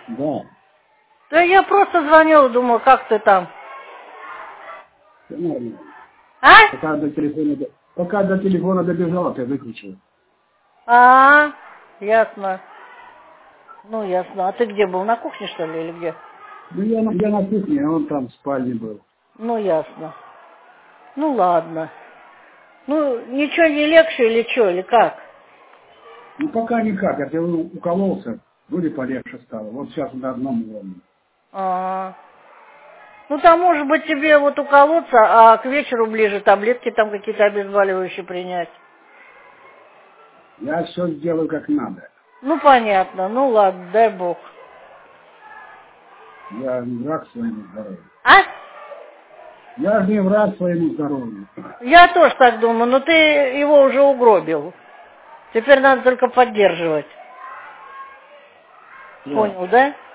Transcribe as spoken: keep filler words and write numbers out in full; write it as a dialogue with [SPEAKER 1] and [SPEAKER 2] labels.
[SPEAKER 1] Да.
[SPEAKER 2] Да я просто звонила, думала, как ты там.
[SPEAKER 1] Все нормально.
[SPEAKER 2] А?
[SPEAKER 1] Пока до телефона, до- пока до телефона добежала, ты выключил.
[SPEAKER 2] А, ясно. Ну, ясно. А ты где был? На кухне, что ли, или где?
[SPEAKER 1] Ну, я, на- я на кухне, а он там в спальне был.
[SPEAKER 2] Ну, ясно. Ну, ладно. Ну, ничего не легче или что, или как?
[SPEAKER 1] Ну, пока никак. Я у- укололся, вроде полегче стало. Вот сейчас на одном уровне.
[SPEAKER 2] А, ну, там, может быть, тебе вот уколоться, а к вечеру ближе таблетки там какие-то обезболивающие принять.
[SPEAKER 1] Я все сделаю как надо.
[SPEAKER 2] Ну, понятно. Ну, ладно, дай бог.
[SPEAKER 1] Я не враг своему здоровью.
[SPEAKER 2] А?
[SPEAKER 1] Я же не враг своему здоровью.
[SPEAKER 2] Я тоже так думаю, но ты его уже угробил. Теперь надо только поддерживать.
[SPEAKER 1] Вот.
[SPEAKER 2] Понял, да?